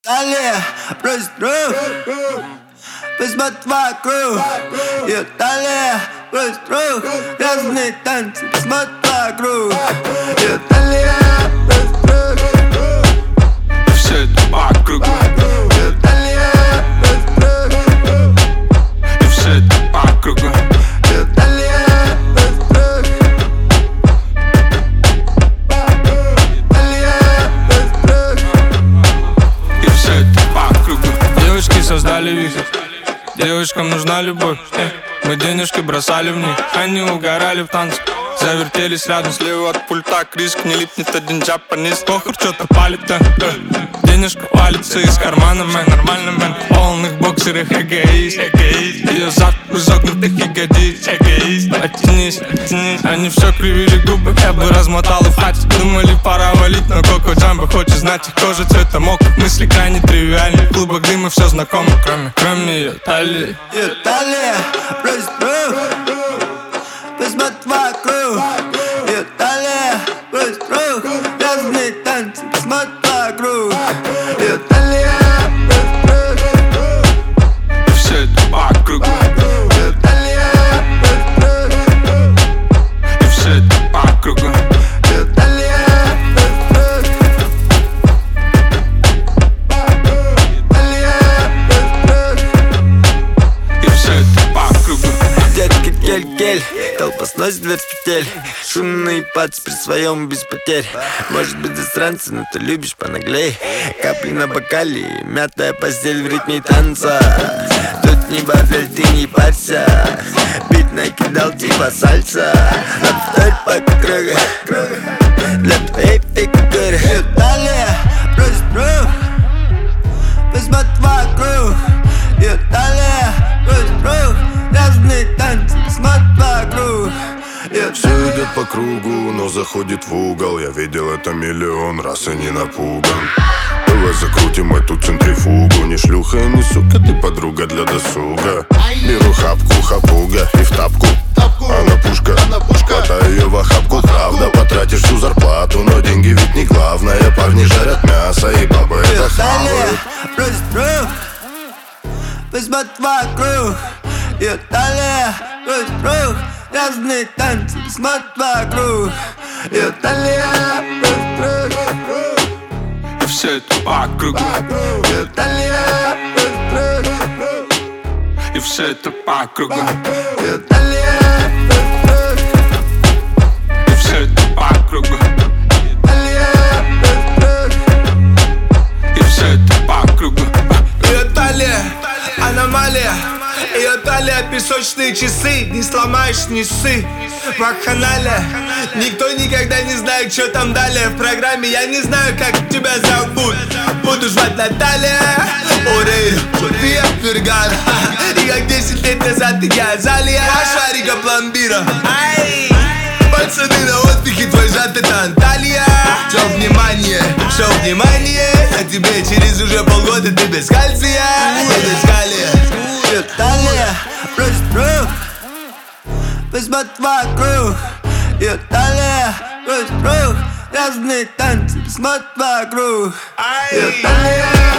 Талия просит рук, посмотри вокруг. Ее талия просит рук, разные танцы, посмотри вокруг. Ее талия просит рук, и все это по кругу. ее талия просит рук, И все это по кругу. ее талия просит рук, талия просит рук. И все это по кругу. Девочки создали вихрь, девочкам нужна любовь. Мы денежки бросали в них, они угорали в танцах. Завертелись рядом, слева от пульта Криск, не липнет один джапанист. Похуй, что-то палит, да. Денежка валится из кармана, мэн, нормально, мэн. В полных боксерах эгоист, эгоист. Ее зад в изогнутых ягодиц, эгоист. Оттянись, оттянись. Они все кривили губы, я бы размотал и в хате. Думали, пора валить, но Коко Джамбо хочет знать их кожа цвета мокрый. Мысли крайне тривиальны, в клубах дыма все знакомо, кроме ее талии. Ее талия просит рук, посмотри вокруг. Ее талия просит рук, разные танцы, посмотри вокруг. Ее талия просит рук, И все это по кругу. ее талия просит рук, И все это по кругу. ее талия просит рук, талия просит рук. И все это по кругу. Детка кель-кель, толпа сносит дверь с петель. Шумный пац при своем без потерь. Может быть засранцы, но ты любишь понаглей. Капли на бокале, мятая постель в ритме танца. Тут не бафель, ты не парься. Бит накидал типа сальса. Обставь по кругу для твоей фигуры. Ее талия просит рук, посмотри вокруг. Ее талия просит рук, разные танцы, посмотри вокруг. Все идет по кругу, но заходит в угол. Я видел это миллион раз и не напуган. Давай закрутим эту центрифугу. Не шлюха и не сука, ты подруга для досуга. Беру хапку, хапуга и в тапку. Она пушка, хватай ее в охапку. Правда, потратишь всю зарплату, но деньги ведь не главное. Парни жарят мясо и бабы это Ее талия хавают. просит рук, посмотри вокруг. Ее талия просит рук, разные танцы, посмотри вокруг. Ее талия просит рук, И все это по кругу. ее талия просит рук, И все это по кругу. ее талия просит рук, И все это по кругу. талия просит рук. И все это по кругу. Ее талия, аномалия. Ее талия, песочные часы. Не сломаешь, не ссы. Вакханалия. Никто никогда не знает, что там далее в программе. Я не знаю, как тебя зовут. Буду звать Наталья Орейро, София Фергана. И как 10 лет назад я Залия Шарика пломбира. Ай! Пацаны на отдыхе, твой зад это Анталия. Все внимание, а тебе через уже полгода ты без кальция. Я без калия. Ее талия просит рук, посмотри вокруг. Ее талия просит рук, разные танцы, посмотри вокруг. Ее талия